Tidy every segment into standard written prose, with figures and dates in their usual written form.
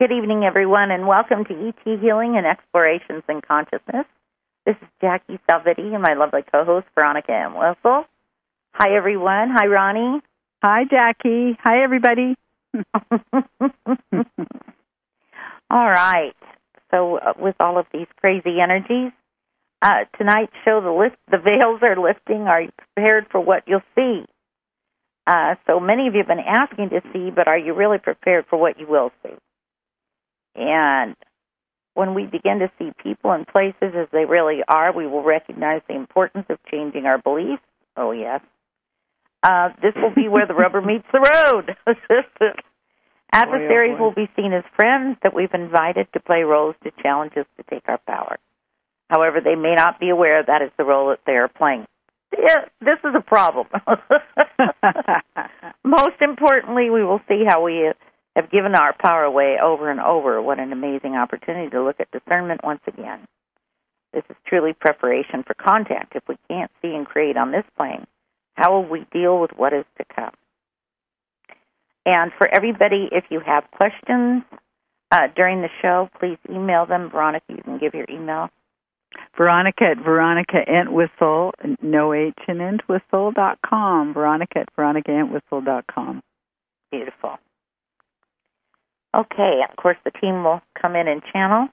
Good evening, everyone, and welcome to ET Healing and Explorations in Consciousness. This is Jackie Salvetti and my lovely co-host, Veronica M. Wessel. Hi, everyone. Hi, Ronnie. Hi, Jackie. Hi, everybody. All right. So with all of these crazy energies, tonight's show, the veils are lifting. Are you prepared for what you'll see? So many of you have been asking to see, but are you really prepared for what you will see? And when we begin to see people and places as they really are, we will recognize the importance of changing our beliefs. Oh, yes. This will be where the rubber meets the road. Adversaries will be seen as friends that we've invited to play roles to challenge us to take our power. However, they may not be aware that is the role that they are playing. Yeah, this is a problem. Most importantly, we will see how we have given our power away over and over. What an amazing opportunity to look at discernment once again. This is truly preparation for contact. If we can't see and create on this plane, how will we deal with what is to come? And for everybody, if you have questions during the show, please email them. Veronica, you can give your email. Veronica at VeronicaEntwistle, no H in Entwistle.com. Veronica at VeronicaEntwistle.com. Beautiful. Okay, of course, the team will come in and channel.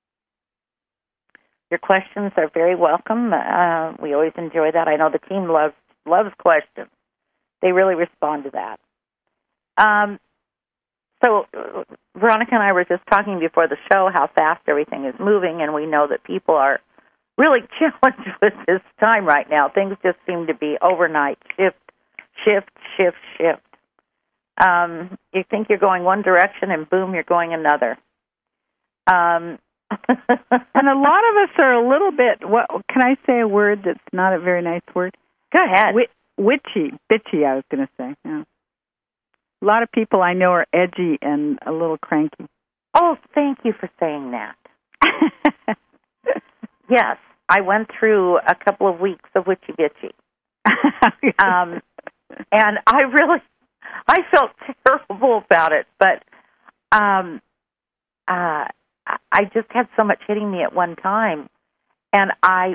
Your questions are very welcome. We always enjoy that. I know the team loves questions. They really respond to that. So Veronica and I were just talking before the show how fast everything is moving, and we know that people are really challenged with this time right now. Things just seem to be overnight, shift. You think you're going one direction, and boom, you're going another. And a lot of us are a little bit, can I say a word that's not a very nice word? Go ahead. Bitchy, I was going to say. Yeah. A lot of people I know are edgy and a little cranky. Oh, thank you for saying that. Yes, I went through a couple of weeks of witchy-bitchy. And I felt terrible about it, but I just had so much hitting me at one time, and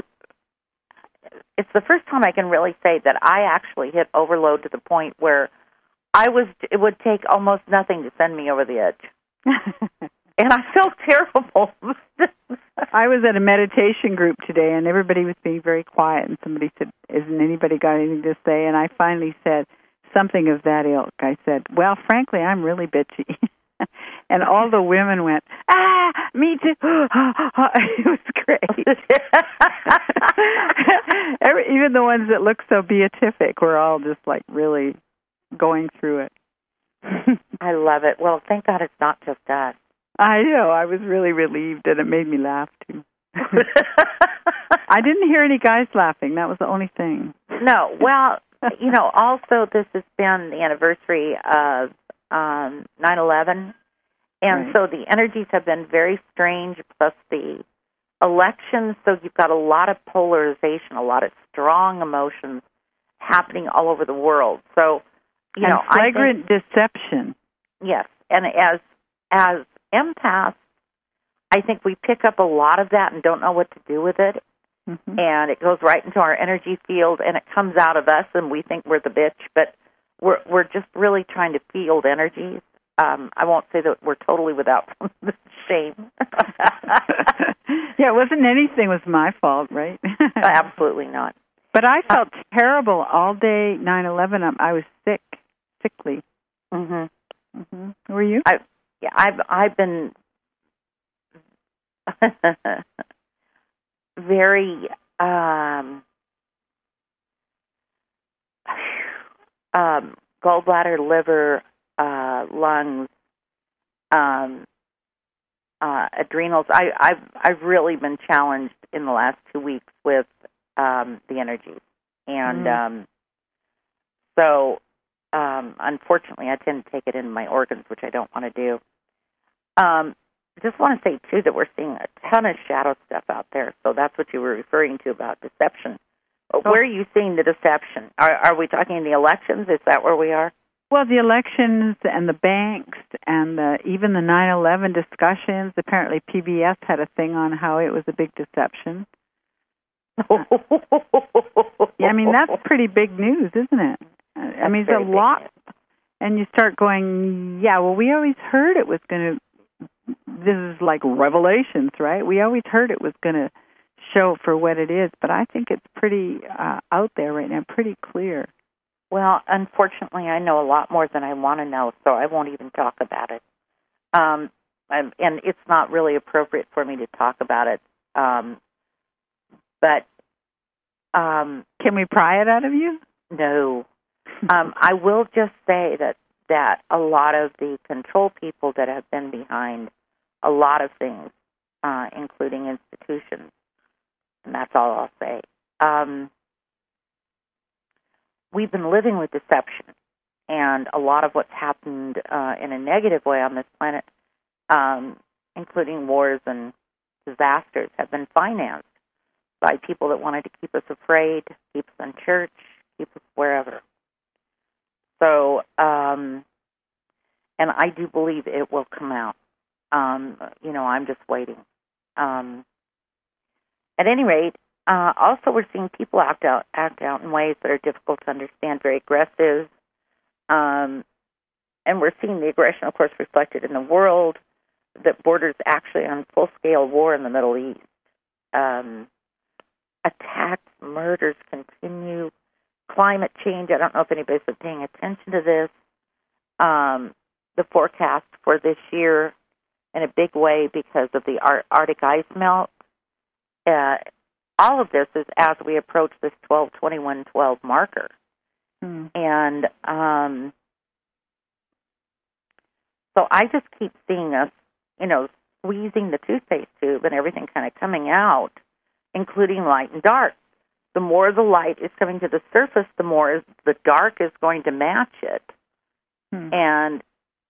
it's the first time I can really say that I actually hit overload to the point where it would take almost nothing to send me over the edge. And I felt terrible. I was at a meditation group today, and everybody was being very quiet, and somebody said, "Isn't anybody got anything to say?" And I finally said something of that ilk. I said, "Well, frankly, I'm really bitchy." And all the women went, me too. It was great. Even the ones that looked so beatific were all just like really going through it. I love it. Well, thank God it's not just us. I know. I was really relieved, and it made me laugh, too. I didn't hear any guys laughing. That was the only thing. No. Well, also this has been the anniversary of 9/11, and right. So the energies have been very strange, plus the elections, so you've got a lot of polarization, a lot of strong emotions happening all over the world. So, and flagrant deception. Yes, and as empaths, I think we pick up a lot of that and don't know what to do with it. Mm-hmm. And it goes right into our energy field, and it comes out of us, and we think we're the bitch, but we're just really trying to field energies. I won't say that we're totally without shame. Yeah, it wasn't anything was my fault, right? Absolutely not. But I felt terrible all day 9/11. I was sickly. Mhm. Mhm. Were you? I've been very gallbladder, liver, lungs, adrenals. I've really been challenged in the last 2 weeks with the energies, and so unfortunately, I tend to take it into my organs, which I don't want to do. I just want to say too that we're seeing a ton of shadow stuff out there. So that's what you were referring to about deception. Where are you seeing the deception? Are we talking the elections? Is that where we are? Well, the elections and the banks and even the 9/11 discussions. Apparently, PBS had a thing on how it was a big deception. Yeah, I mean, that's pretty big news, isn't it? I mean, it's a lot. And you start going, yeah, well, we always heard it was going to, this is like Revelations, right? We always heard it was going to show for what it is, but I think it's pretty out there right now, pretty clear. Well, unfortunately, I know a lot more than I want to know, so I won't even talk about it. And it's not really appropriate for me to talk about it. But can we pry it out of you? No. I will just say that a lot of the control people that have been behind a lot of things, including institutions, and that's all I'll say. We've been living with deception, and a lot of what's happened in a negative way on this planet, including wars and disasters, have been financed by people that wanted to keep us afraid, keep us in church, keep us wherever. So, and I do believe it will come out. I'm just waiting. At any rate, also we're seeing people act out in ways that are difficult to understand, very aggressive. And we're seeing the aggression, of course, reflected in the world that borders actually on full-scale war in the Middle East. Attacks, murders continue. Climate change, I don't know if anybody's been paying attention to this. The forecast for this year, in a big way because of the Arctic ice melt. All of this is as we approach this 12/21/12 marker. And so I just keep seeing us, squeezing the toothpaste tube and everything kind of coming out, including light and dark. The more the light is coming to the surface, the more the dark is going to match it. And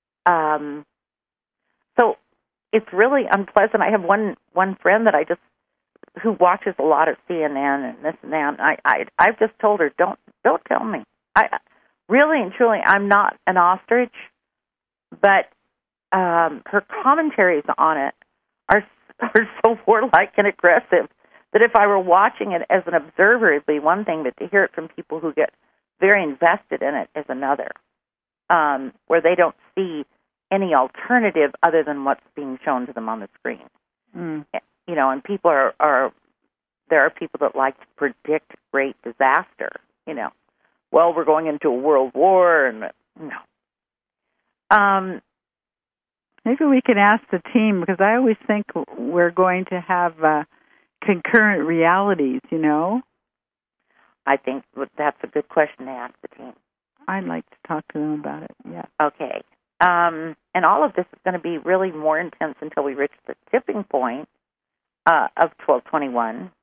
so it's really unpleasant. I have one friend that who watches a lot of CNN and this and that. And I've just told her, don't tell me. I really and truly, I'm not an ostrich, but her commentaries on it are so warlike and aggressive that if I were watching it as an observer, it'd be one thing, but to hear it from people who get very invested in it is another, where they don't see any alternative other than what's being shown to them on the screen. And people there are people that like to predict great disaster, Well, we're going into a world war, and no. Maybe we can ask the team, because I always think we're going to have concurrent realities, I think that's a good question to ask the team. I'd like to talk to them about it, yeah. Okay. And all of this is going to be really more intense until we reach the tipping point of 12/21.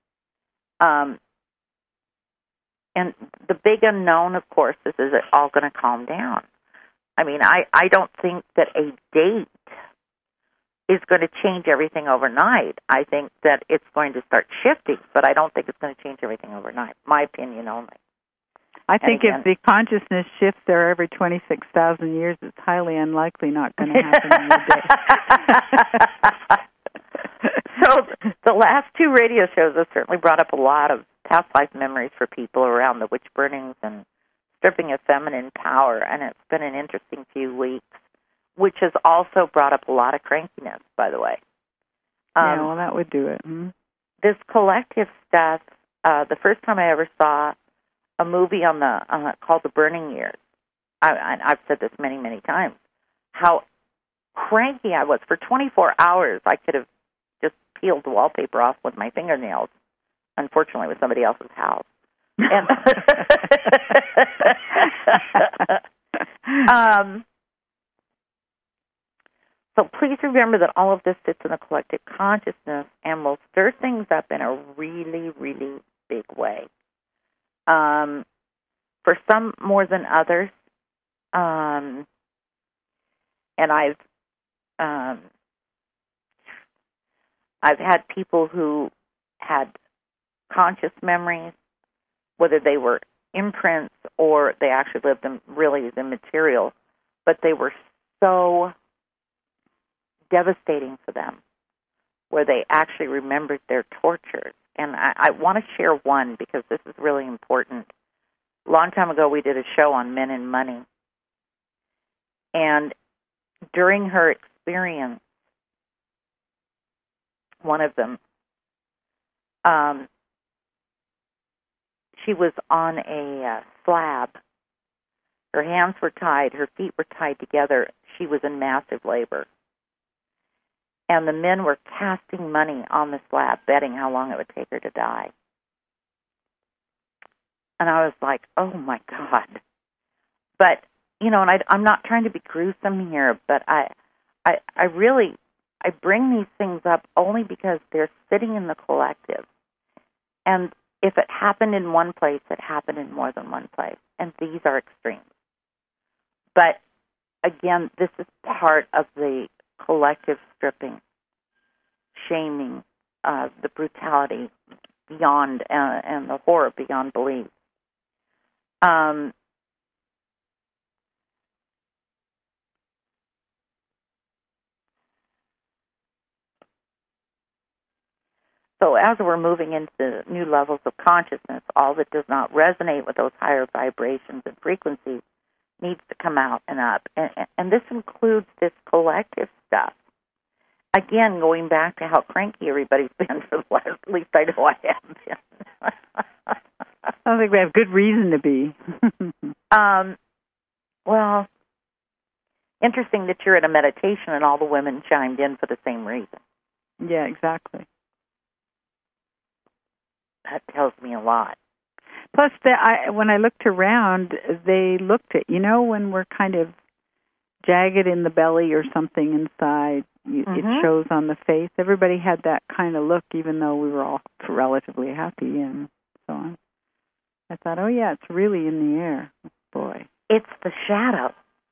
And the big unknown, of course, is it all going to calm down? I mean, I don't think that a date is going to change everything overnight. I think that it's going to start shifting, but I don't think it's going to change everything overnight. My opinion only. I think if the consciousness shifts there every 26,000 years, it's highly unlikely not going to happen in a day. So the last two radio shows have certainly brought up a lot of past life memories for people around the witch burnings and stripping of feminine power, and it's been an interesting few weeks, which has also brought up a lot of crankiness, by the way. Yeah, well, that would do it. This collective stuff, the first time I ever saw a movie on called The Burning Years, I've said this many, many times, how cranky I was. For 24 hours, I could have just peeled the wallpaper off with my fingernails. Unfortunately, it was somebody else's house. And so please remember that all of this sits in the collective consciousness and will stir things up in a really, really big way. For some more than others, and I've had people who had conscious memories, whether they were imprints, or they actually lived in really the material, but they were so devastating for them, where they actually remembered their tortures. And I want to share one because this is really important. A long time ago, we did a show on men and money. And during her experience, one of them, she was on a slab. Her hands were tied. Her feet were tied together. She was in massive labor. And the men were casting money on the slab, betting how long it would take her to die. And I was like, oh, my God. But, you know, and I'm not trying to be gruesome here, but I bring these things up only because they're sitting in the collective. And if it happened in one place, it happened in more than one place. And these are extremes. But, again, this is part of the collective stripping, shaming, the brutality beyond, and the horror beyond belief. So as we're moving into new levels of consciousness, all that does not resonate with those higher vibrations and frequencies needs to come out and up. And this includes this collective stuff. Again, going back to how cranky everybody's been for the last, at least I know I have been. I don't think we have good reason to be. Well, interesting that you're at a meditation and all the women chimed in for the same reason. Yeah, exactly. That tells me a lot. Plus, when I looked around, they looked at, you know, when we're kind of jagged in the belly or something inside, it shows on the face. Everybody had that kind of look, even though we were all relatively happy and so on. I thought, oh, yeah, it's really in the air. Boy. It's the shadow.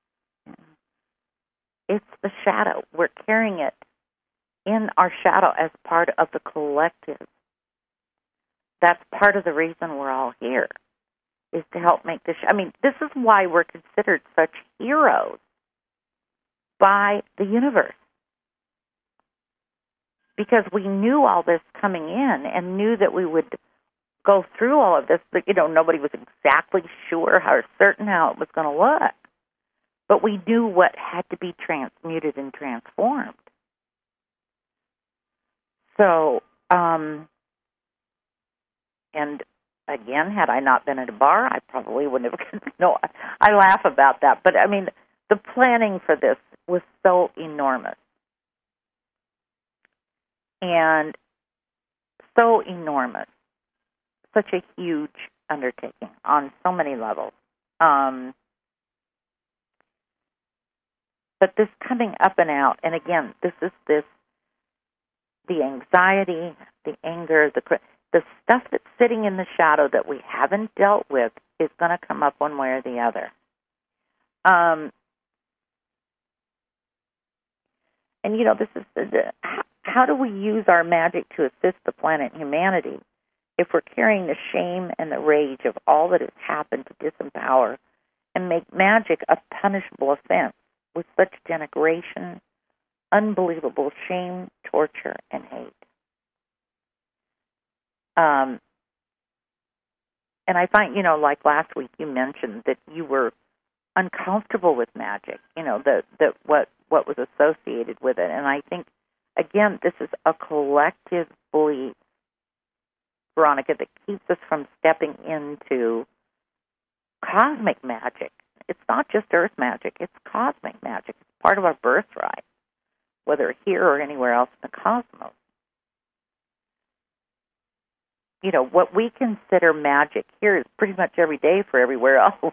It's the shadow. We're carrying it in our shadow as part of the collective. That's part of the reason we're all here, is to help make this. I mean, this is why we're considered such heroes by the universe. Because we knew all this coming in and knew that we would go through all of this. But, you know, nobody was exactly sure how certain how it was going to look. But we knew what had to be transmuted and transformed. So, and again, had I not been at a bar, I probably wouldn't have. No, I laugh about that. But, I mean, the planning for this was so enormous. And so enormous. Such a huge undertaking on so many levels. But this coming up and out, and again, this is the anxiety, the anger, the stuff that's sitting in the shadow that we haven't dealt with is going to come up one way or the other. And, you know, this is how do we use our magic to assist the planet and humanity if we're carrying the shame and the rage of all that has happened to disempower and make magic a punishable offense with such denigration, unbelievable shame, torture, and hate? And I find, you know, like last week you mentioned that you were uncomfortable with magic, you know, that what was associated with it. And I think, again, this is a collective belief, Veronica, that keeps us from stepping into cosmic magic. It's not just earth magic, it's cosmic magic. It's part of our birthright, whether here or anywhere else in the cosmos. You know, what we consider magic here is pretty much every day for everywhere else.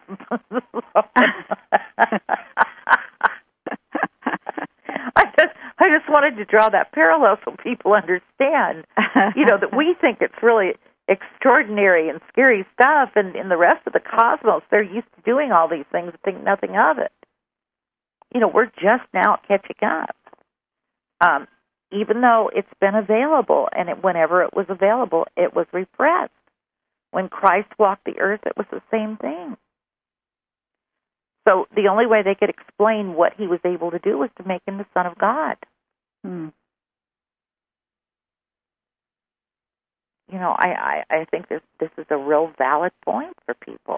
I just wanted to draw that parallel so people understand, you know, that we think it's really extraordinary and scary stuff, and in the rest of the cosmos, they're used to doing all these things and think nothing of it. You know, we're just now catching up. Even though it's been available, and whenever it was available, it was repressed When Christ walked the earth, it was the same thing. So the only way they could explain what he was able to do was to make him the Son of God. Hmm. You know, I think this is a real valid point for people.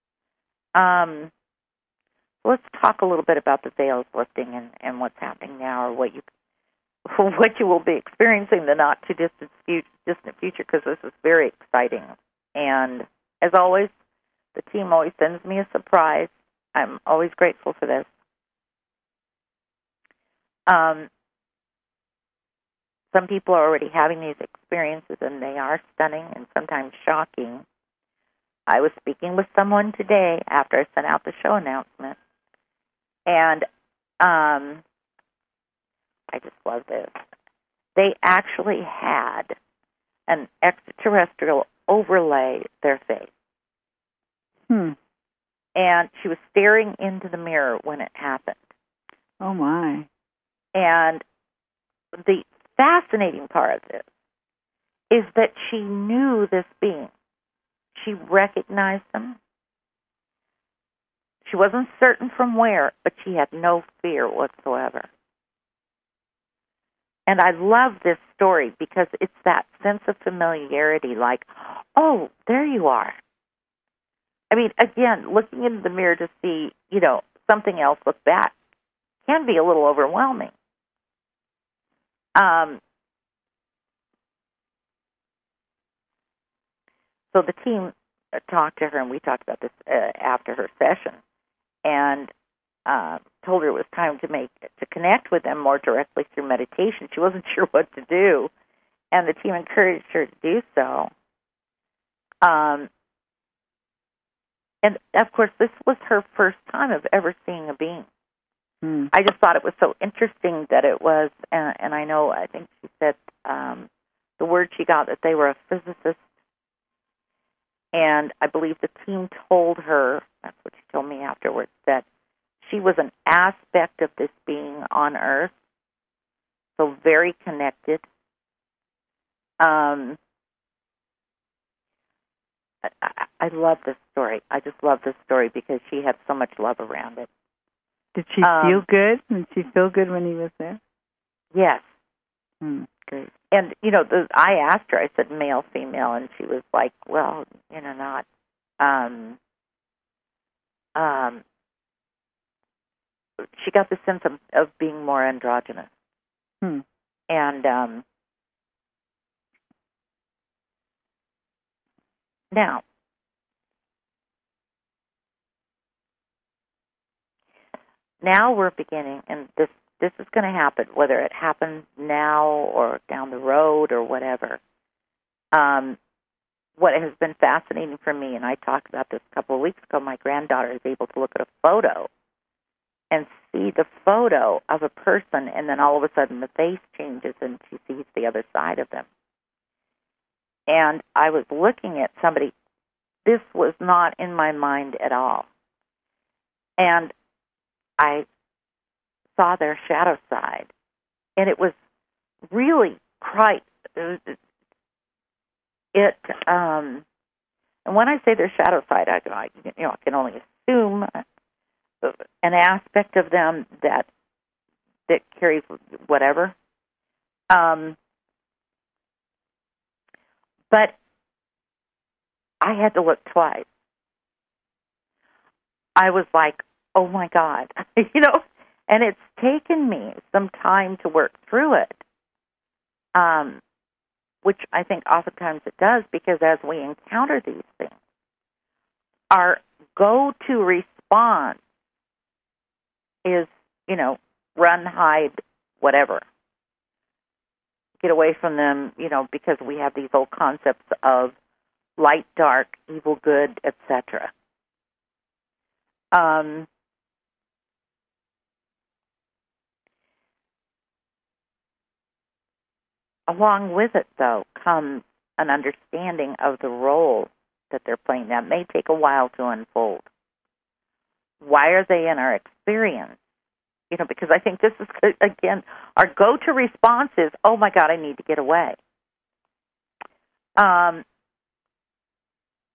Let's talk a little bit about the veils lifting and what's happening now, or what you will be experiencing in the not too distant future, because this is very exciting. And as always, the team always sends me a surprise. I'm always grateful for this. Some people are already having these experiences, and they are stunning and sometimes shocking. I was speaking with someone today after I sent out the show announcement, and I just love this. They actually had an extraterrestrial overlay their face. And she was staring into the mirror when it happened. Oh, my. And the fascinating part of this is that she knew this being. She recognized them. She wasn't certain from where, but she had no fear whatsoever. And I love this story because it's that sense of familiarity, like, oh, there you are. I mean, again, looking into the mirror to see, something else look back can be a little overwhelming. So the team talked to her, and we talked about this after her session, and told her it was time to connect with them more directly through meditation. She wasn't sure what to do, and the team encouraged her to do so. And, of course, this was her first time of ever seeing a being. I just thought it was so interesting that it was, and I think she said the word she got, that they were a physicist. And I believe the team told her, that's what she told me afterwards, that she was an aspect of this being on Earth, so very connected. I love this story. I just love this story because she had so much love around it. Did she feel good? Did she feel good when he was there? Yes. Great. And, I asked her, I said male, female, and she was like, well, not. She got the sense of being more androgynous. And now we're beginning, and this is going to happen, whether it happens now or down the road or whatever. What has been fascinating for me, and I talked about this a couple of weeks ago, my granddaughter is able to look at a photo and see the photo of a person, and then all of a sudden the face changes and she sees the other side of them. And I was looking at somebody, this was not in my mind at all. And I saw their shadow side, and it was really quite, and when I say their shadow side, I can only assume an aspect of them that carries whatever. But I had to look twice. I was like, oh my God, and it's taken me some time to work through it, which I think oftentimes it does, because as we encounter these things, our go-to response is, run, hide, whatever. Get away from them, because we have these old concepts of light, dark, evil, good, etc. Along with it, though, comes an understanding of the role that they're playing. That may take a while to unfold. Why are they in our experience? Because I think this is, again, our go-to response is, oh, my God, I need to get away.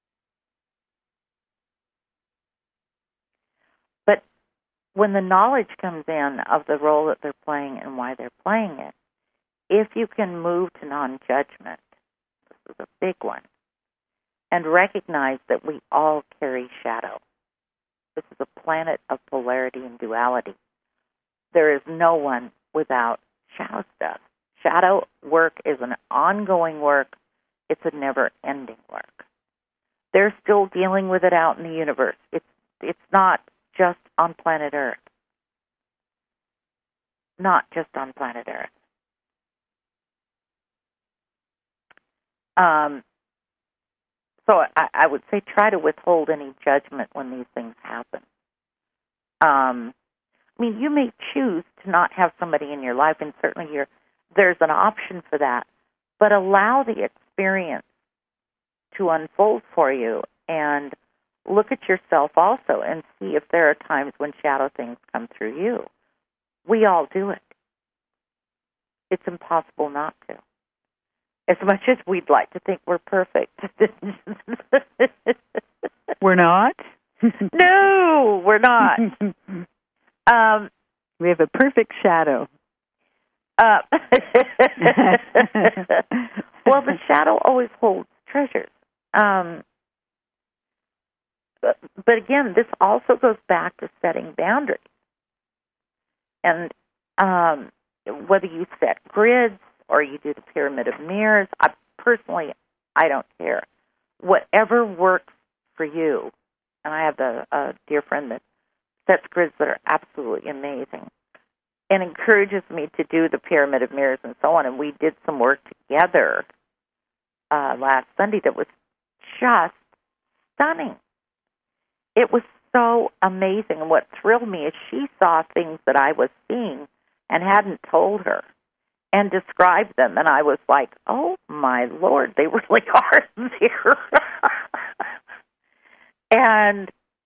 when the knowledge comes in of the role that they're playing and why they're playing it, if you can move to non-judgment, this is a big one, and recognize that we all carry shadow. This is a planet of polarity and duality. There is no one without shadow stuff. Shadow work is an ongoing work. It's a never-ending work. They're still dealing with it out in the universe. It's not just on planet Earth. Not just on planet Earth. So I would say try to withhold any judgment when these things happen. I mean, you may choose to not have somebody in your life, and certainly there's an option for that, but allow the experience to unfold for you and look at yourself also and see if there are times when shadow things come through you. We all do it. It's impossible not to. As much as we'd like to think we're perfect. We're not? No, we're not. We have a perfect shadow. Well, the shadow always holds treasures. But again, this also goes back to setting boundaries. And whether you set grids or you do the pyramid of mirrors, personally, I don't care. Whatever works for you. And I have a dear friend that sets grids that are absolutely amazing and encourages me to do the pyramid of mirrors and so on. And we did some work together last Sunday that was just stunning. It was so amazing. And what thrilled me is she saw things that I was seeing and hadn't told her and described them. And I was like, oh, my Lord, they really are there. And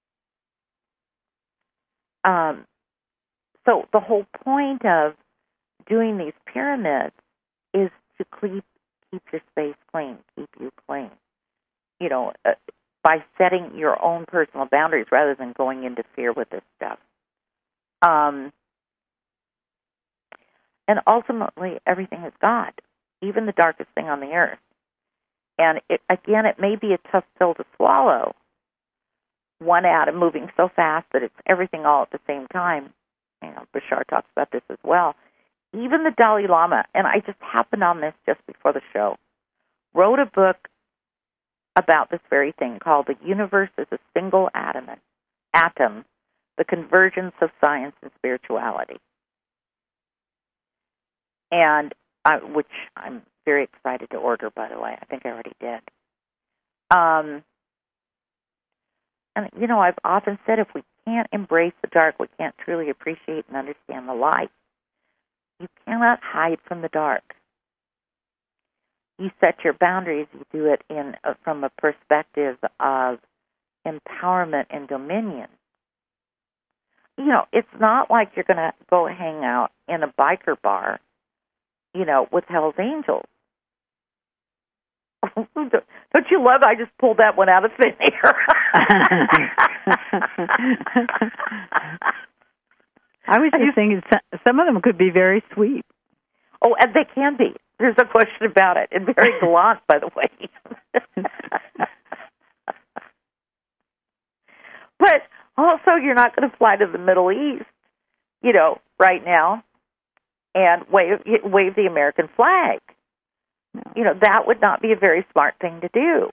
so the whole point of doing these pyramids is to keep your space clean, keep you clean. You know, by setting your own personal boundaries rather than going into fear with this stuff. And ultimately, everything is God, even the darkest thing on the earth. And it may be a tough pill to swallow. One atom moving so fast that it's everything all at the same time. You know, Bashar talks about this as well. Even the Dalai Lama, and I just happened on this just before the show, wrote a book about this very thing called The Universe is a Single Atom, The Convergence of Science and Spirituality. And which I'm very excited to order, by the way. I think I already did. And, you know, I've often said if we can't embrace the dark, we can't truly appreciate and understand the light. You cannot hide from the dark. You set your boundaries. You do it from a perspective of empowerment and dominion. You know, it's not like you're going to go hang out in a biker bar, you know, with Hell's Angels. Don't you love? I just pulled that one out of thin air. I was just thinking some of them could be very sweet. Oh, and they can be. There's no question about it. And very gallant, by the way. But also, you're not going to fly to the Middle East, you know, right now and wave the American flag. No. You know, that would not be a very smart thing to do.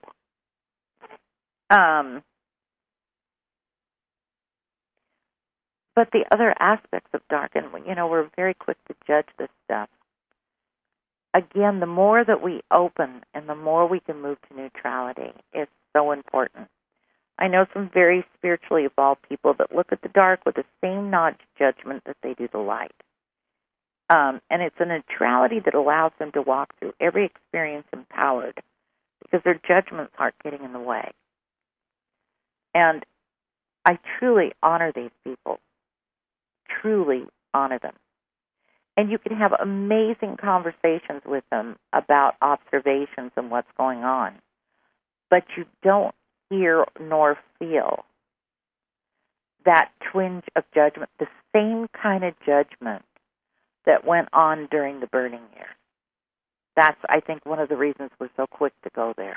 But the other aspects of dark, and, you know, we're very quick to judge this stuff. Again, the more that we open and the more we can move to neutrality is so important. I know some very spiritually evolved people that look at the dark with the same judgment that they do the light. And it's a neutrality that allows them to walk through every experience empowered because their judgments aren't getting in the way. And I truly honor these people, truly honor them. And you can have amazing conversations with them about observations and what's going on, but you don't hear nor feel that twinge of judgment, the same kind of judgment that went on during the burning year. That's, I think, one of the reasons we're so quick to go there.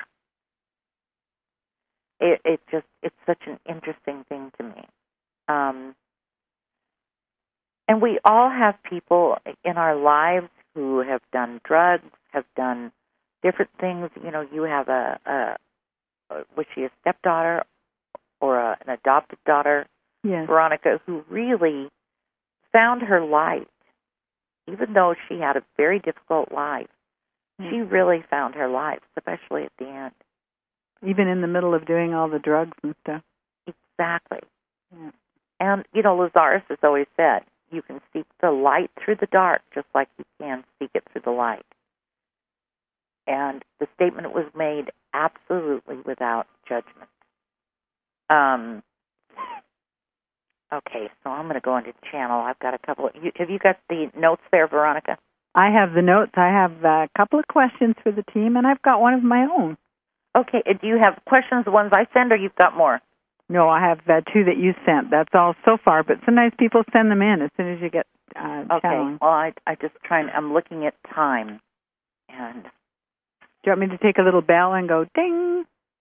It's such an interesting thing to me. And we all have people in our lives who have done drugs, have done different things. You know, you have was she a stepdaughter or an adopted daughter, yes. Veronica, who really found her light. Even though she had a very difficult life, she really found her life, especially at the end. Even in the middle of doing all the drugs and stuff. Exactly. Yeah. And, you know, Lazarus has always said, you can seek the light through the dark just like you can seek it through the light. And the statement was made absolutely without judgment. Okay, so I'm going to go into channel. I've got a couple. Have you got the notes there, Veronica? I have the notes. I have a couple of questions for the team, and I've got one of my own. Okay, do you have questions, the ones I send, or you've got more? No, I have two that you sent. That's all so far, but sometimes people send them in as soon as you get okay, channeling. well, I just I'm looking at time. And do you want me to take a little bell and go ding?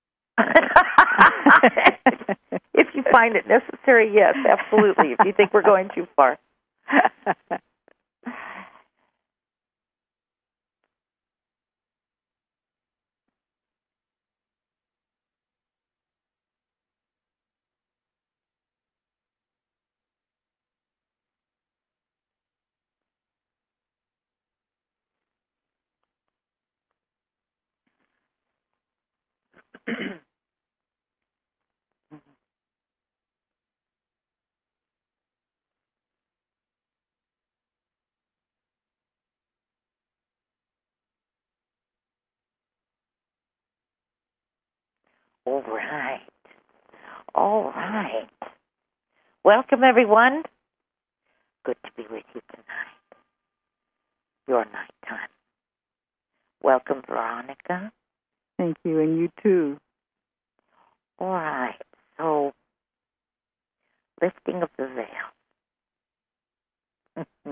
If you find it necessary, yes, absolutely. If you think we're going too far. All right. All right. Welcome, everyone. Good to be with you tonight. Your nighttime. Welcome, Veronica. Thank you, and you too. All right. So, lifting of the veil.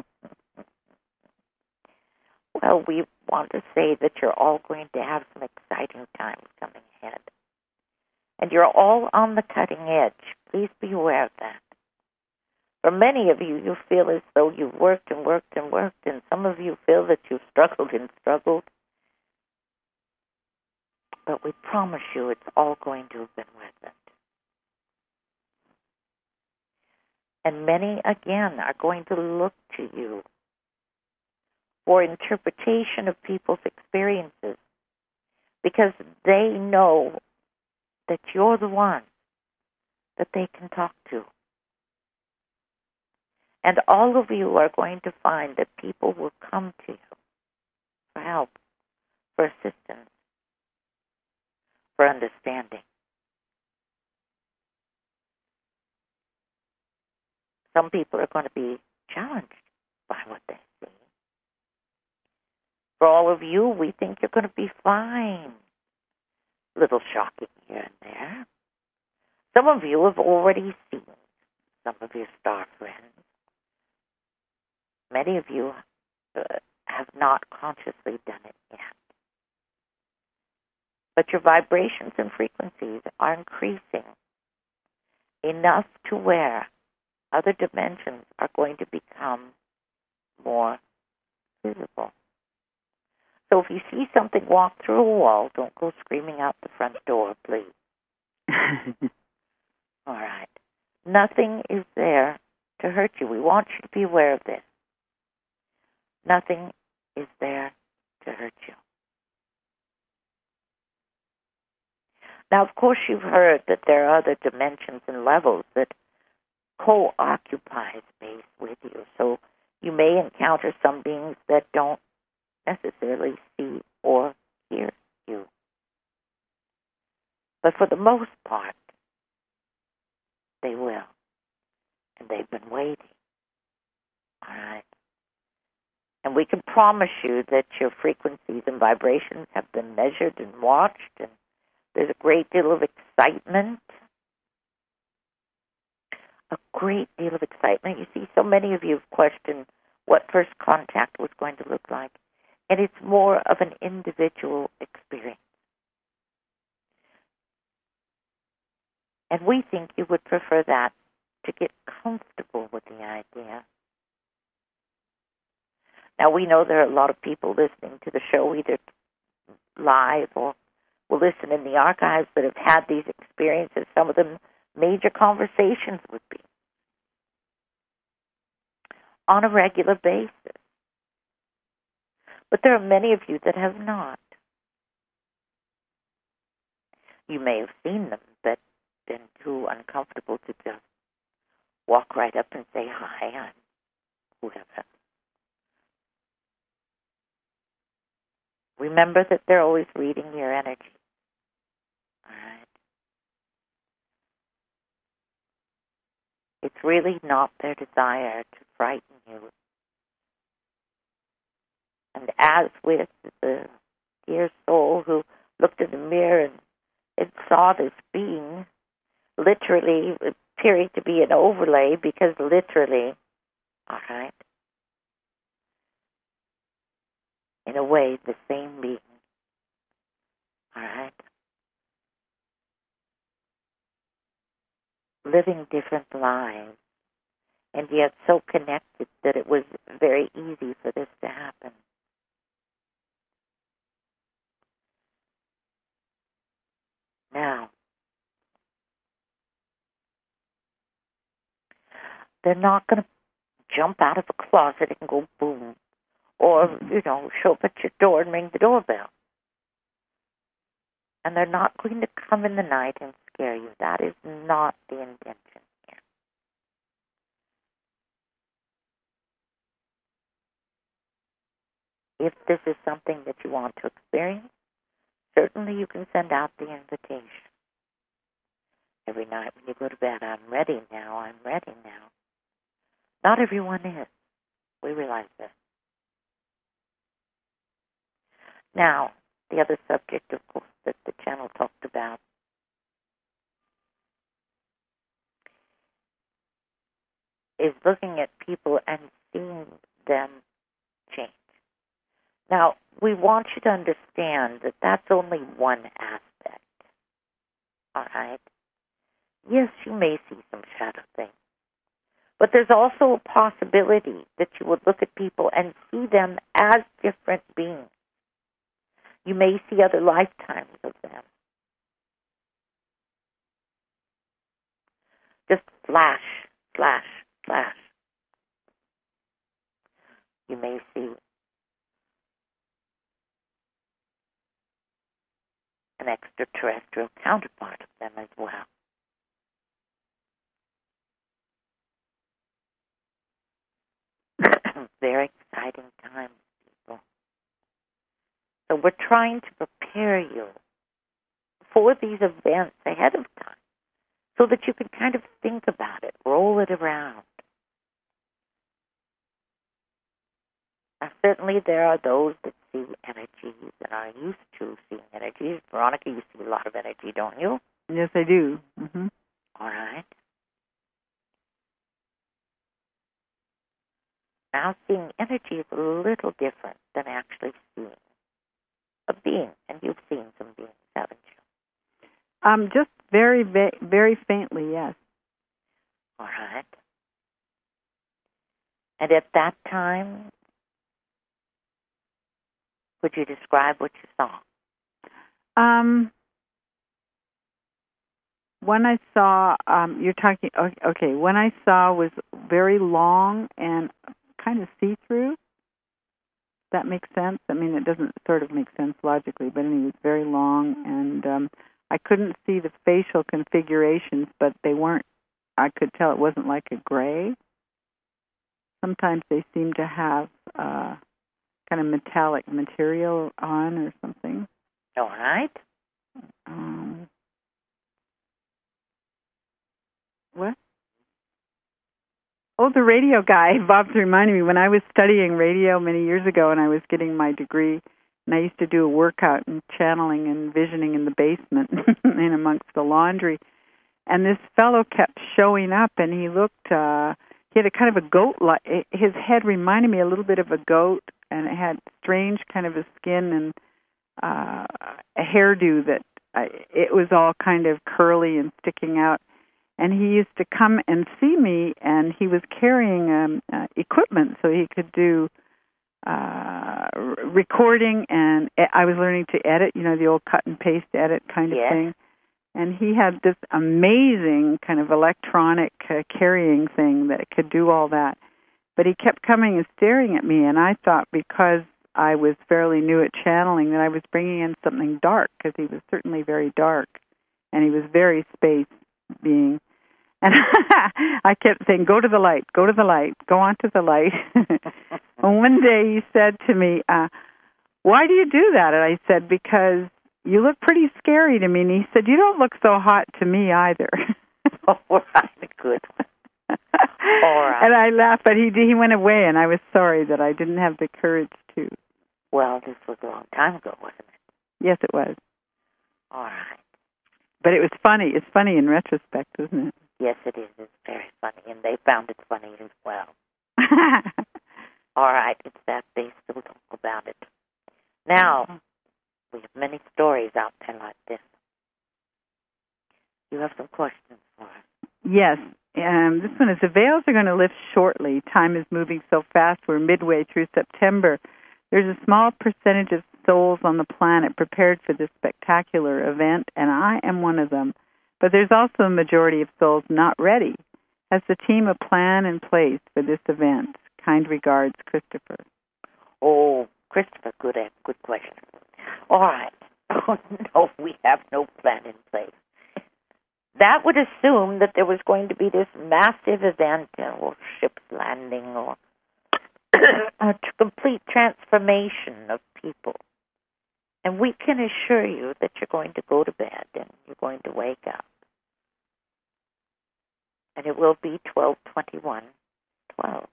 Well, we want to say that you're all going to have some exciting times coming ahead. And you're all on the cutting edge. Please be aware of that. For many of you, you feel as though you've worked and worked and worked, and some of you feel that you've struggled and struggled. But we promise you it's all going to have been worth it. And many, again, are going to look to you for interpretation of people's experiences because they know that you're the one that they can talk to. And all of you are going to find that people will come to you for help, for assistance, for understanding. Some people are going to be challenged by what they see. For all of you, we think you're going to be fine. A little shocking here and there. Some of you have already seen some of your star friends. Many of you have not consciously done it yet. But your vibrations and frequencies are increasing enough to where other dimensions are going to become more visible. So if you see something walk through a wall, don't go screaming out the front door, please. All right. Nothing is there to hurt you. We want you to be aware of this. Nothing is there to hurt you. Now, of course, you've heard that there are other dimensions and levels that co-occupy space with you. So you may encounter some beings that don't necessarily see or hear you. But for the most part, they will. And they've been waiting. All right? And we can promise you that your frequencies and vibrations have been measured and watched, and there's a great deal of excitement, a great deal of excitement. You see, so many of you have questioned what first contact was going to look like, and it's more of an individual experience. And we think you would prefer that to get comfortable with the idea. Now, we know there are a lot of people listening to the show either live or will listen in the archives that have had these experiences. Some of them major conversations would be on a regular basis. But there are many of you that have not. You may have seen them, but been too uncomfortable to just walk right up and say, hi, I'm whoever. Remember that they're always reading your energy. All right? It's really not their desire to frighten you. And as with the dear soul who looked in the mirror and saw this being, literally appearing to be an overlay, because literally, all right, in a way, the same being, all right, living different lives, and yet so connected that it was very easy for this to happen. Now, they're not going to jump out of a closet and go boom, or, show up at your door and ring the doorbell. And they're not going to come in the night and scare you. That is not the intention here. If this is something that you want to experience, certainly you can send out the invitation. Every night when you go to bed, I'm ready now, I'm ready now. Not everyone is. We realize this. Now, the other subject, of course, that the channel talked about is looking at people and seeing them change. Now, we want you to understand that that's only one aspect. All right? Yes, you may see some shadow things. But there's also a possibility that you would look at people and see them as different beings. You may see other lifetimes of them. Just flash, flash, flash. You may see an extraterrestrial counterpart of them as well. Very exciting times, people. So we're trying to prepare you for these events ahead of time so that you can kind of think about it, roll it around. Now, certainly there are those that see energies and are used to seeing energies. Veronica, you see a lot of energy, don't you? Yes, I do. Mm-hmm. All right. Now, seeing energy is a little different than actually seeing a being, and you've seen some beings, haven't you? Just very, very faintly, yes. All right. And at that time, would you describe what you saw? When I saw, you're talking, okay, when I saw was very long and kind of see-through. That makes sense. I mean, it doesn't sort of make sense logically, but anyway, it was very long, and I couldn't see the facial configurations, but they weren't, I could tell it wasn't like a gray. Sometimes they seem to have kind of metallic material on or something. All right. What? Oh, the radio guy. Bob's reminding me, when I was studying radio many years ago and I was getting my degree, and I used to do a workout in channeling and visioning in the basement and amongst the laundry, And this fellow kept showing up, and he looked, he had a kind of a goat-like, his head reminded me a little bit of a goat, and it had strange kind of a skin and a hairdo that it was all kind of curly and sticking out. And he used to come and see me, and he was carrying equipment so he could do recording, and I was learning to edit, the old cut and paste edit kind of thing. And he had this amazing kind of electronic carrying thing that could do all that. But he kept coming and staring at me, and I thought because I was fairly new at channeling that I was bringing in something dark, because he was certainly very dark, and he was very space being. And I kept saying, go to the light, go to the light, go on to the light. And one day he said to me, why do you do that? And I said, because you look pretty scary to me. And he said, you don't look so hot to me either. All right, good. All right. And I laughed, but he went away, and I was sorry that I didn't have the courage to. Well, this was a long time ago, wasn't it? Yes, it was. All right. But it was funny. It's funny in retrospect, isn't it? Yes, it is. It's very funny, and they found it funny as well. All right, it's that they still talk about it. Now, we have many stories out there like this. You have some questions for us. Yes. This one is, the veils are going to lift shortly. Time is moving so fast. We're midway through September. There's a small percentage of souls on the planet prepared for this spectacular event, and I am one of them. But there's also a majority of souls not ready. Has the team a plan in place for this event? Kind regards, Christopher. Oh, Christopher, good question. All right. Oh, no, we have no plan in place. That would assume that there was going to be this massive event, or ships landing, or a complete transformation of people. And we can assure you that you're going to go to bed and you're going to wake up. And it will be 12/21/12.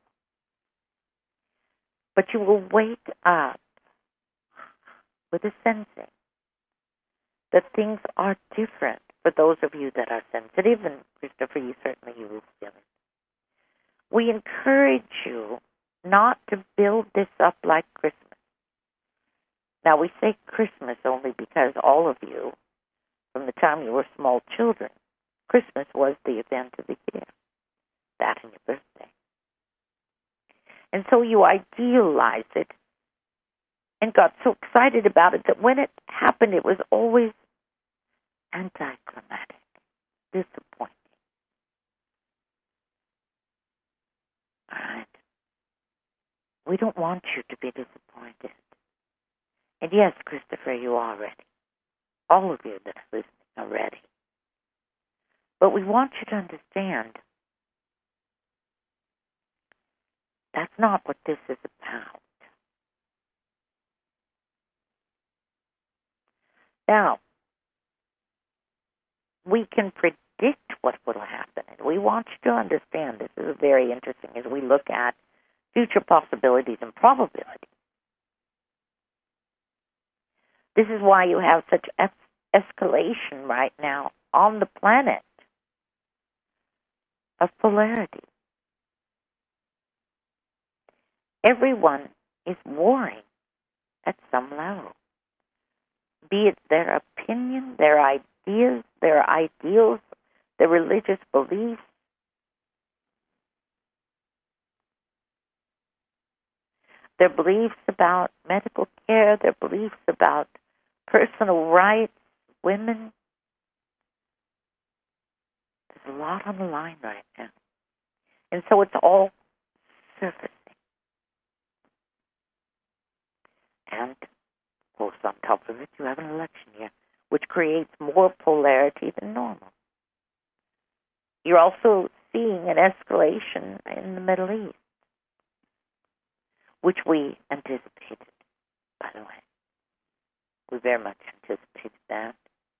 But you will wake up with a sensing that things are different for those of you that are sensitive, and Christopher, you will feel it. We encourage you not to build this up like Christmas. Now, we say Christmas only because all of you, from the time you were small children, Christmas was the event of the year, that and your birthday. And so you idealized it and got so excited about it that when it happened, it was always anticlimactic, disappointing. All right? We don't want you to be disappointed. And yes, Christopher, you are ready. All of you that are listening are ready. But we want you to understand that's not what this is about. Now, we can predict what will happen, and we want you to understand this is very interesting as we look at future possibilities and probabilities. This is why you have such escalation right now on the planet of polarity. Everyone is warring at some level, be it their opinion, their ideas, their ideals, their religious beliefs. Their beliefs about medical care, their beliefs about personal rights, women. There's a lot on the line right now. And so it's all surfacing. And, of course, on top of it, you have an election year, which creates more polarity than normal. You're also seeing an escalation in the Middle East, which we anticipated, by the way. We very much anticipated that.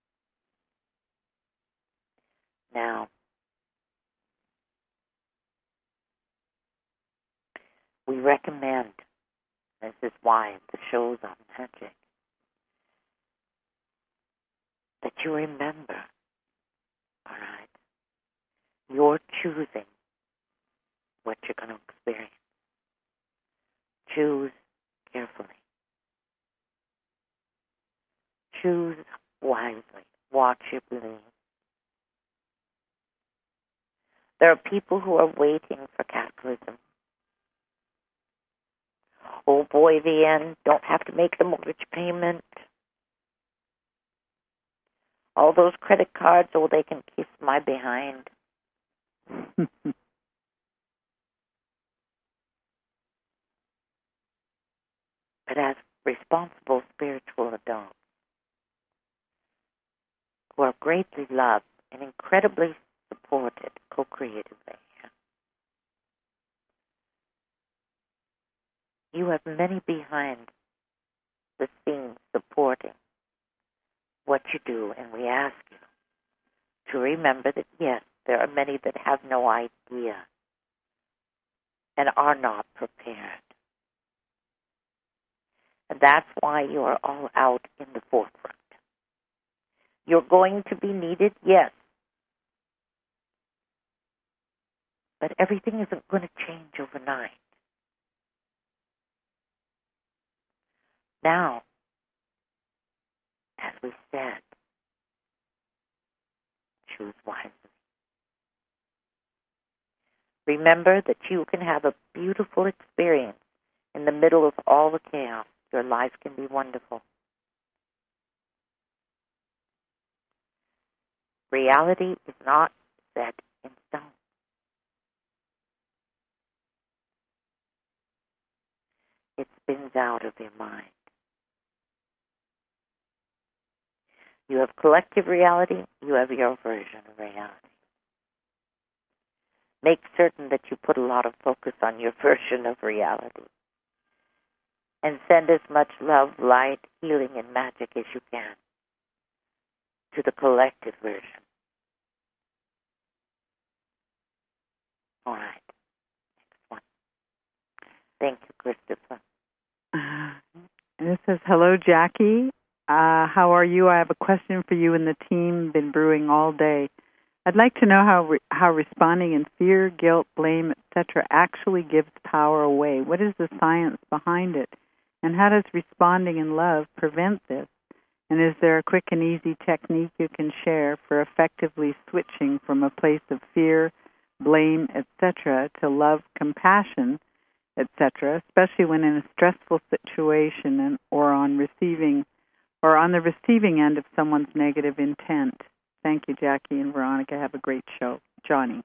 Now, we recommend, this is why the show's on magic, that you remember, all right, You're choosing what you're going to experience. Choose carefully. Choose wisely. Watch your belief. There are people who are waiting for cataclysm. Oh boy, the end. Don't have to make the mortgage payment. All those credit cards, oh, they can kiss my behind. But as responsible spiritual adults who are greatly loved and incredibly supported co-creatively, you have many behind the scenes supporting what you do, and we ask you to remember that, yes, there are many that have no idea and are not prepared. And that's why you are all out in the forefront. You're going to be needed, yes, but everything isn't going to change overnight. Now, as we said, choose wisely. Remember that you can have a beautiful experience in the middle of all the chaos. Your life can be wonderful. Reality is not set in stone. It spins out of your mind. You have collective reality. You have your version of reality. Make certain that you put a lot of focus on your version of reality. And send as much love, light, healing, and magic as you can to the collective version. All right. Next one. Thank you, Christopher. And it says, hello, Jackie. How are you? I have a question for you and the team. Been brewing all day. I'd like to know how responding in fear, guilt, blame, etc. actually gives power away. What is the science behind it? And how does responding in love prevent this? And is there a quick and easy technique you can share for effectively switching from a place of fear, blame, etc. to love, compassion, etc., especially when in a stressful situation or on the receiving end of someone's negative intent? Thank you, Jackie and Veronica. Have a great show. Johnny.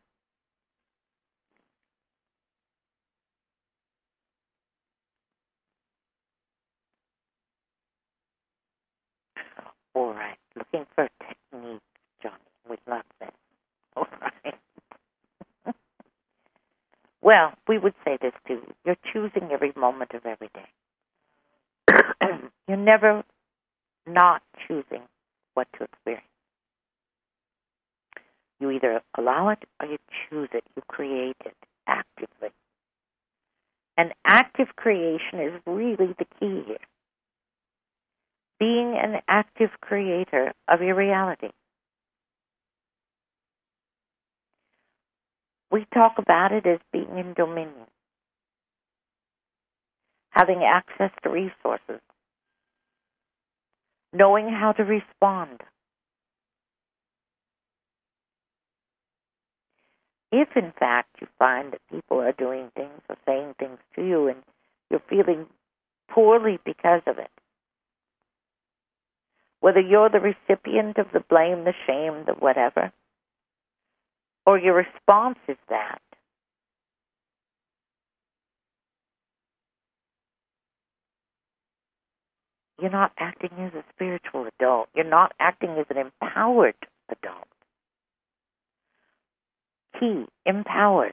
All right. Looking for a technique, Johnny. We love this. All right. Well, we would say this too. You're choosing every moment of every day. You're never not choosing what to experience. You either allow it or you choose it. You create it actively. And active creation is really the key here. Being an active creator of your reality. We talk about it as being in dominion. Having access to resources. Knowing how to respond. If, in fact, you find that people are doing things or saying things to you and you're feeling poorly because of it, whether you're the recipient of the blame, the shame, the whatever, or your response is that, you're not acting as a spiritual adult. You're not acting as an empowered adult. Key, empowered.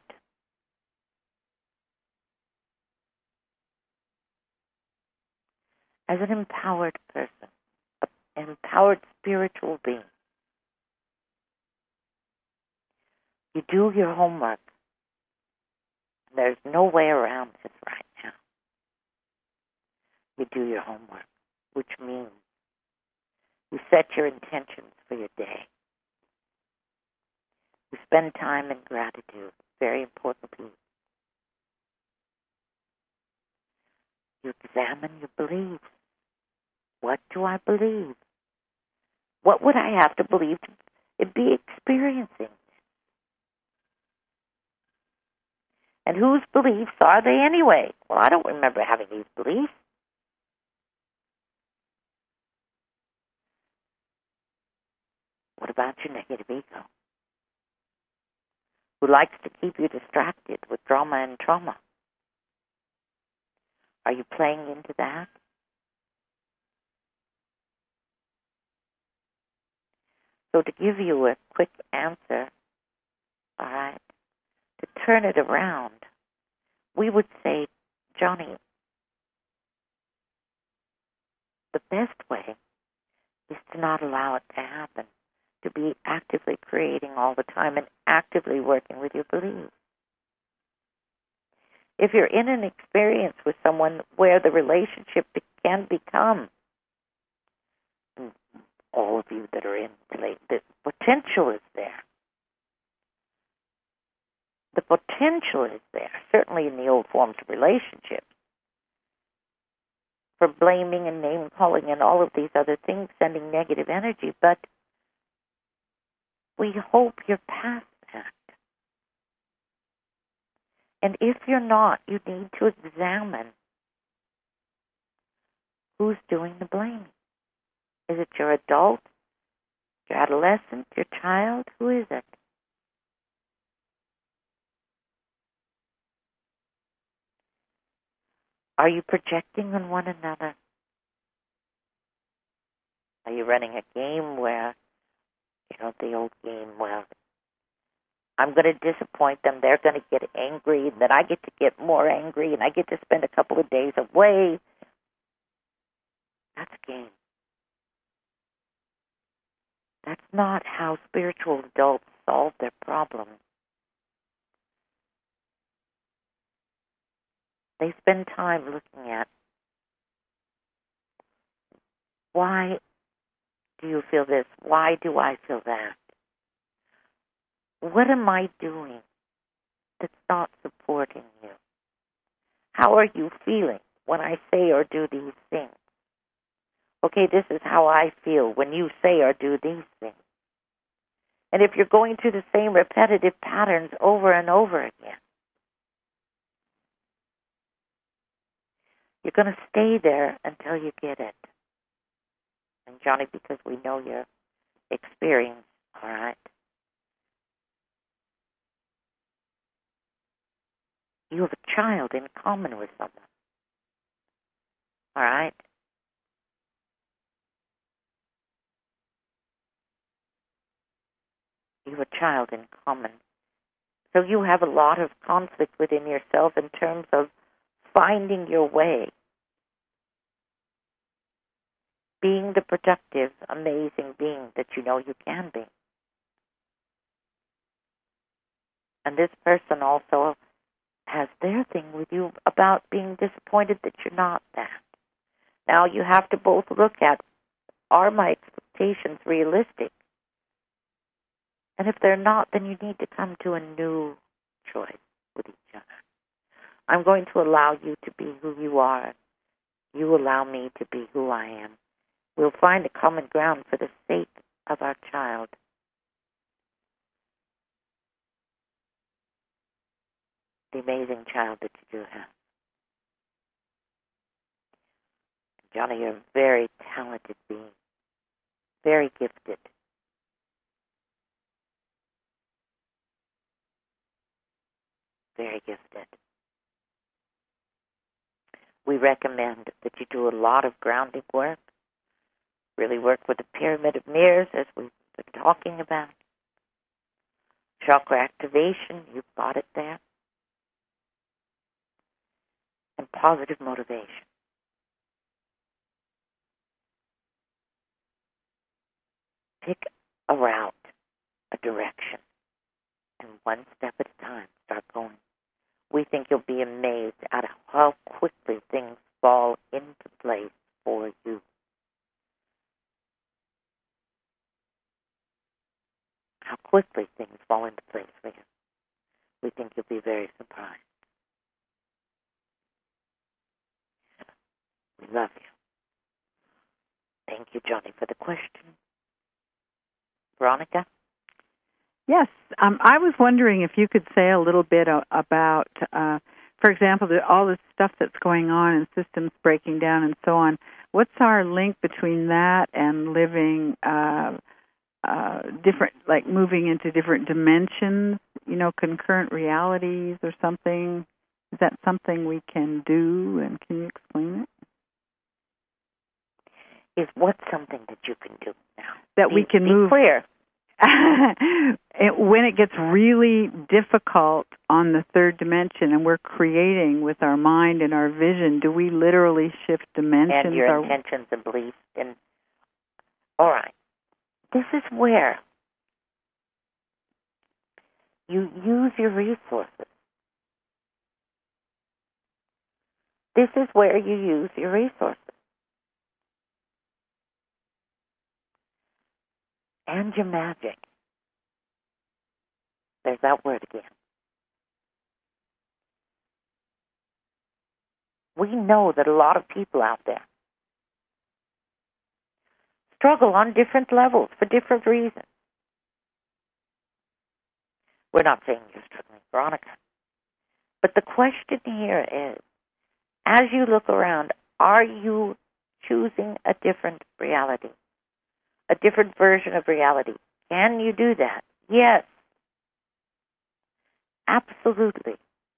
As an empowered person, an empowered spiritual being, you do your homework. There's no way around this right now. You do your homework, which means you set your intentions for your day. We spend time in gratitude. Very important piece. You examine your beliefs. What do I believe? What would I have to believe to be experiencing? And whose beliefs are they anyway? Well, I don't remember having these beliefs. What about your negative ego? Who likes to keep you distracted with drama and trauma? Are you playing into that? So to give you a quick answer, all right, to turn it around, we would say, Johnny, the best way is to not allow it to happen, to be actively creating all the time and actively working with your beliefs. If you're in an experience with someone where the relationship can become, all of you that are in, the potential is there. The potential is there, certainly in the old forms of relationships, for blaming and name-calling and all of these other things, sending negative energy, but we hope you're past that. And if you're not, you need to examine who's doing the blaming. Is it your adult, your adolescent, your child? Who is it? Are you projecting on one another? Are you running a game where, the old game, well, I'm going to disappoint them, they're going to get angry, and then I get to get more angry, and I get to spend a couple of days away. That's a game. That's not how spiritual adults solve their problems. They spend time looking at, why do you feel this? Why do I feel that? What am I doing that's not supporting you? How are you feeling when I say or do these things? Okay, this is how I feel when you say or do these things. And if you're going through the same repetitive patterns over and over again, you're going to stay there until you get it. And Johnny, because we know your experience, all right? You have a child in common with someone, all right? You have a child in common. So you have a lot of conflict within yourself in terms of finding your way, being the productive, amazing being that you know you can be. And this person also has their thing with you about being disappointed that you're not that. Now you have to both look at, are my expectations realistic? And if they're not, then you need to come to a new choice with each other. I'm going to allow you to be who you are. You allow me to be who I am. We'll find a common ground for the sake of our child. The amazing child that you do have. Johnny, you're a very talented being. Very gifted. Very gifted. We recommend that you do a lot of grounding work. Really work with the Pyramid of Mirrors, as we've been talking about. Chakra activation, you've got it there. And positive motivation. Pick a route, a direction, and one step at a time, start going. We think you'll be amazed at how quickly things fall into place for you. How quickly things fall into Love you. Thank you, Johnny, for the question. Veronica? Yes, I was wondering if you could say a little bit about, for example, all this stuff that's going on and systems breaking down and so on. What's our link between that and living different, like moving into different dimensions, concurrent realities or something? Is that something we can do, and can you explain it? Is what something that you can do now? That we can move. Be clear. When it gets really difficult on the third dimension and we're creating with our mind and our vision, do we literally shift dimensions? And your intentions and beliefs. All right. This is where you use your resources. This is where you use your resources. And your magic. There's that word again. We know that a lot of people out there struggle on different levels for different reasons. We're not saying you're struggling, Veronica. But the question here is, as you look around, are you choosing a different reality? A different version of reality? Can you do that? Yes. Absolutely.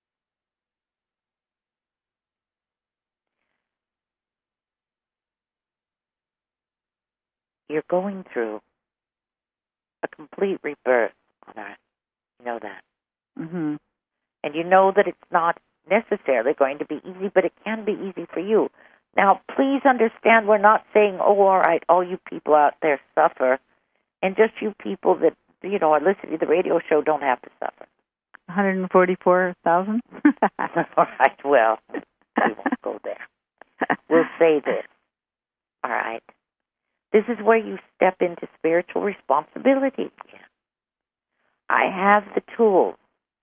You're going through a complete rebirth on Earth. You know that. Mm-hmm. And you know that it's not necessarily going to be easy, but it can be easy for you. Now, please understand, we're not saying, all right, all you people out there suffer, and just you people that, are listening to the radio show don't have to suffer. 144,000? All right, well, we won't go there. We'll say this. All right. This is where you step into spiritual responsibility again. I have the tools.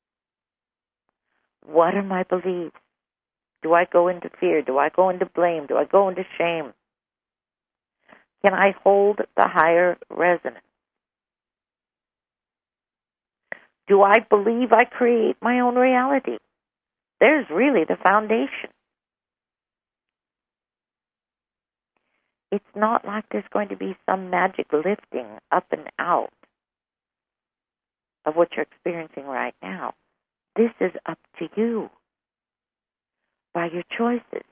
What are my beliefs? Do I go into fear? Do I go into blame? Do I go into shame? Can I hold the higher resonance? Do I believe I create my own reality? There's really the foundation. It's not like there's going to be some magic lifting up and out of what you're experiencing right now. This is up to you by your choices,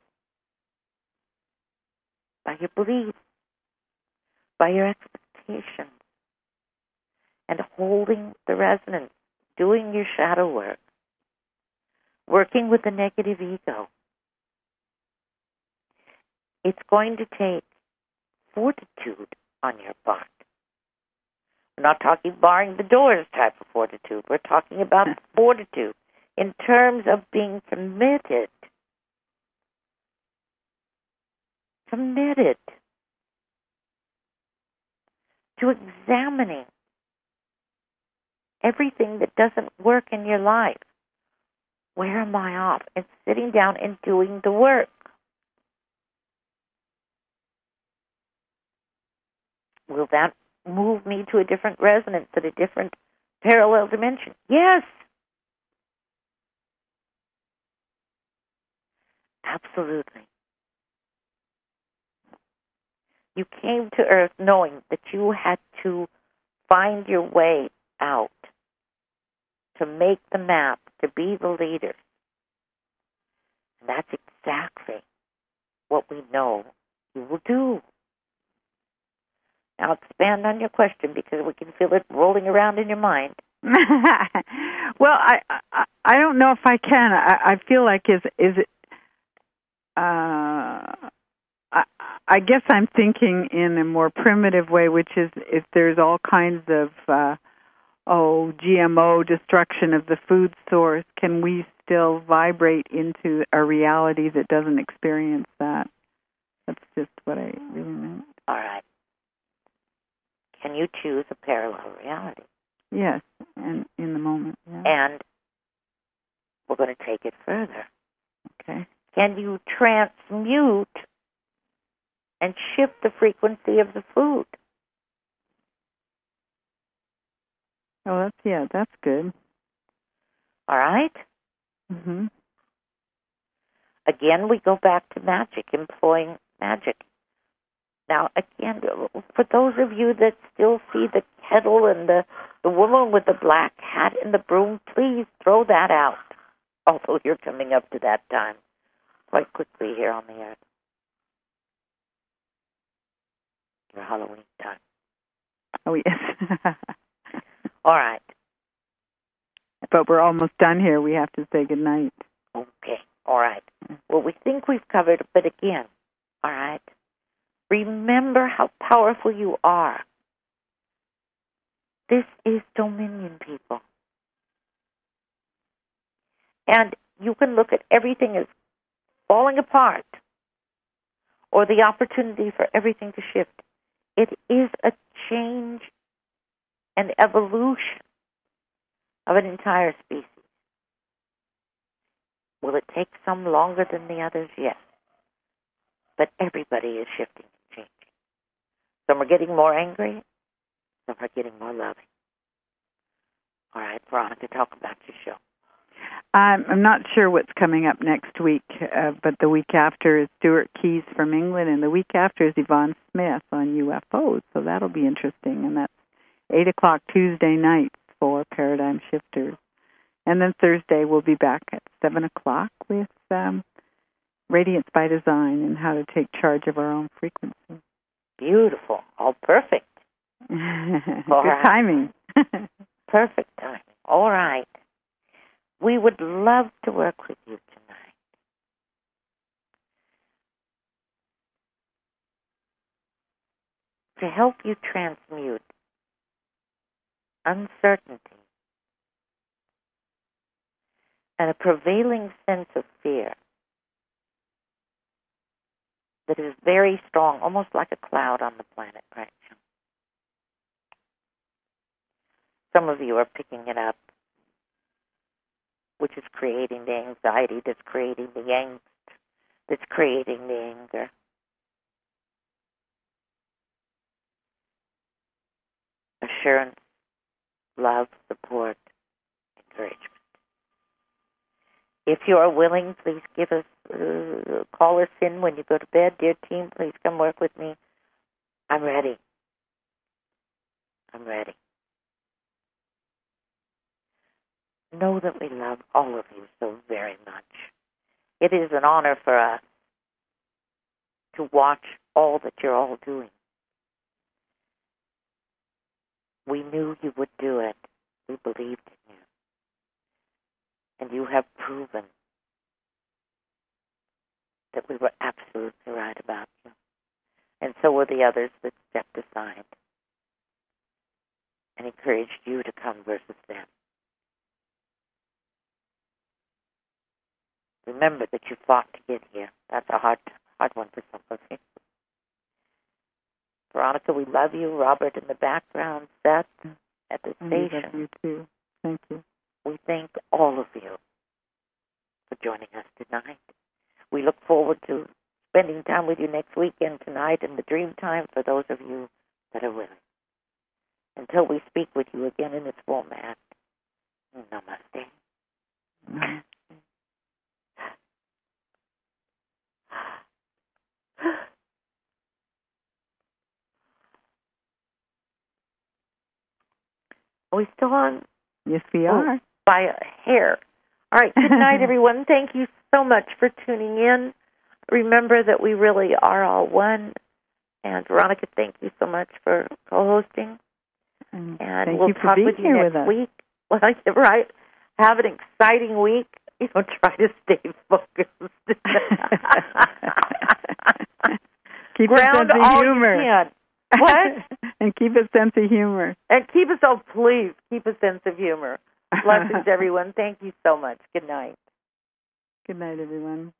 by your beliefs, by your expectations, and holding the resonance, doing your shadow work, working with the negative ego. It's going to take fortitude on your part. We're not talking barring the doors type of fortitude. We're talking about fortitude in terms of being committed to examining everything that doesn't work in your life. Where am I off? And sitting down and doing the work. Will that move me to a different resonance, at a different parallel dimension? Yes. Absolutely. You came to Earth knowing that you had to find your way out, to make the map, to be the leader. And that's exactly what we know you will do. Now expand on your question, because we can feel it rolling around in your mind. Well, I don't know if I can. I feel like is it. I guess I'm thinking in a more primitive way, which is if there's all kinds of GMO destruction of the food source, can we still vibrate into a reality that doesn't experience that? That's just what I really meant. All right. Can you choose a parallel reality? Yes, and in the moment. Yeah. And we're going to take it further. Okay. Can you transmute and shift the frequency of the food. Oh, that's good. All right? Mm-hmm. Again, we go back to magic, employing magic. Now, again, for those of you that still see the kettle and the woman with the black hat and the broom, please throw that out. Although you're coming up to that time quite quickly here on the earth. Your Halloween time. Oh, yes. All right. But we're almost done here. We have to say goodnight. Okay. All right. Well, we think we've covered it, but again, all right, remember how powerful you are. This is dominion, people. And you can look at everything as falling apart or the opportunity for everything to shift. It is a change and evolution of an entire species. Will it take some longer than the others? Yes. But everybody is shifting and changing. Some are getting more angry. Some are getting more loving. All right, Veronica, talk about your show. I'm not sure what's coming up next week, but the week after is Stuart Keyes from England, and the week after is Yvonne Smith on UFOs, so that'll be interesting. And that's 8 o'clock Tuesday nights for Paradigm Shifters. And then Thursday we'll be back at 7 o'clock with Radiance by Design and how to take charge of our own frequency. Beautiful. All perfect. Good timing. Perfect timing. All right. We would love to work with you tonight. To help you transmute uncertainty and a prevailing sense of fear that is very strong, almost like a cloud on the planet right now. Some of you are picking it up, which is creating the anxiety, that's creating the angst, that's creating the anger. Assurance, love, support, encouragement. If you are willing, please give us, call us in when you go to bed. Dear team, please come work with me. I'm ready. I'm ready. Know that we love all of you so very much. It is an honor for us to watch all that you're all doing. We knew you would do it. We believed in you. And you have proven that we were absolutely right about you. And so were the others that stepped aside and encouraged you to come versus them. Remember that you fought to get here. That's a hard one for some of you. Veronica, we love you. Robert in the background, Seth at the station. We love you too. Thank you. We thank all of you for joining us tonight. We look forward to spending time with you next weekend tonight in the dream time for those of you that are willing. Until we speak with you again in this format, namaste. Namaste. Are we still on? Yes, we are. By a hair. All right. Good night, everyone. Thank you so much for tuning in. Remember that we really are all one. And Veronica, thank you so much for co-hosting. And we'll talk with you next week. Well, right. Have an exciting week. Try to stay focused. Keep a sense of humor. What? And keep a sense of humor. And please, keep a sense of humor. Blessings, everyone. Thank you so much. Good night. Good night, everyone.